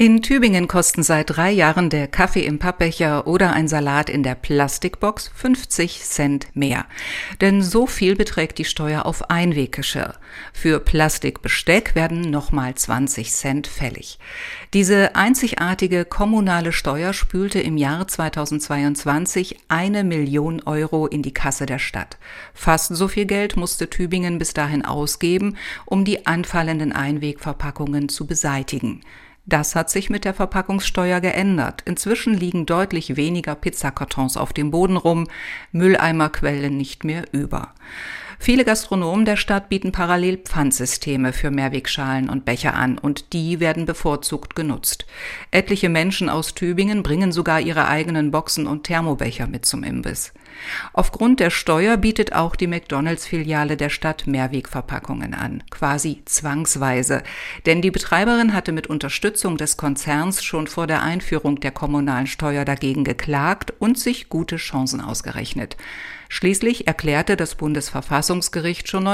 In Tübingen kosten seit 3 Jahren der Kaffee im Pappbecher oder ein Salat in der Plastikbox 50 Cent mehr. Denn so viel beträgt die Steuer auf Einweggeschirr. Für Plastikbesteck werden nochmal 20 Cent fällig. Diese einzigartige kommunale Steuer spülte im Jahr 2022 1 Million Euro in die Kasse der Stadt. Fast so viel Geld musste Tübingen bis dahin ausgeben, um die anfallenden Einwegverpackungen zu beseitigen. Das hat sich mit der Verpackungssteuer geändert. Inzwischen liegen deutlich weniger Pizzakartons auf dem Boden rum, Mülleimer quellen nicht mehr über. Viele Gastronomen der Stadt bieten parallel Pfandsysteme für Mehrwegschalen und Becher an und die werden bevorzugt genutzt. Etliche Menschen aus Tübingen bringen sogar ihre eigenen Boxen und Thermobecher mit zum Imbiss. Aufgrund der Steuer bietet auch die McDonalds-Filiale der Stadt Mehrwegverpackungen an, quasi zwangsweise. Denn die Betreiberin hatte mit Unterstützung des Konzerns schon vor der Einführung der kommunalen Steuer dagegen geklagt und sich gute Chancen ausgerechnet. Schließlich erklärte das Bundesverfassungsgericht schon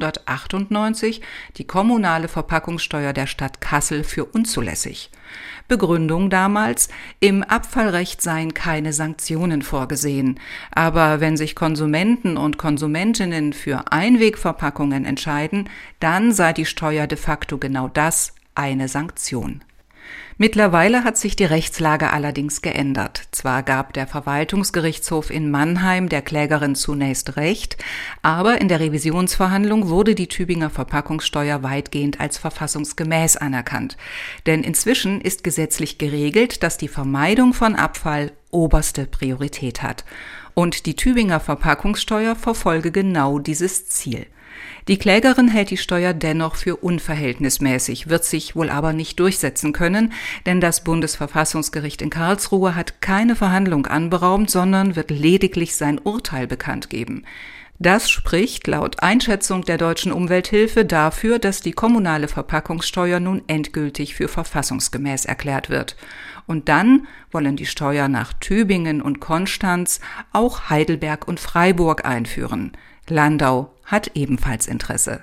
1998 die kommunale Verpackungssteuer der Stadt Kassel für unzulässig. Begründung damals: im Abfallrecht seien keine Sanktionen vorgesehen. Aber wenn sich Konsumenten und Konsumentinnen für Einwegverpackungen entscheiden, dann sei die Steuer de facto genau das, eine Sanktion. Mittlerweile hat sich die Rechtslage allerdings geändert. Zwar gab der Verwaltungsgerichtshof in Mannheim der Klägerin zunächst Recht, aber in der Revisionsverhandlung wurde die Tübinger Verpackungssteuer weitgehend als verfassungsgemäß anerkannt. Denn inzwischen ist gesetzlich geregelt, dass die Vermeidung von Abfall oberste Priorität hat. Und die Tübinger Verpackungssteuer verfolge genau dieses Ziel. Die Klägerin hält die Steuer dennoch für unverhältnismäßig, wird sich wohl aber nicht durchsetzen können, denn das Bundesverfassungsgericht in Karlsruhe hat keine Verhandlung anberaumt, sondern wird lediglich sein Urteil bekannt geben. Das spricht laut Einschätzung der Deutschen Umwelthilfe dafür, dass die kommunale Verpackungssteuer nun endgültig für verfassungsgemäß erklärt wird. Und dann wollen die Steuer nach Tübingen und Konstanz auch Heidelberg und Freiburg einführen. Landau hat ebenfalls Interesse.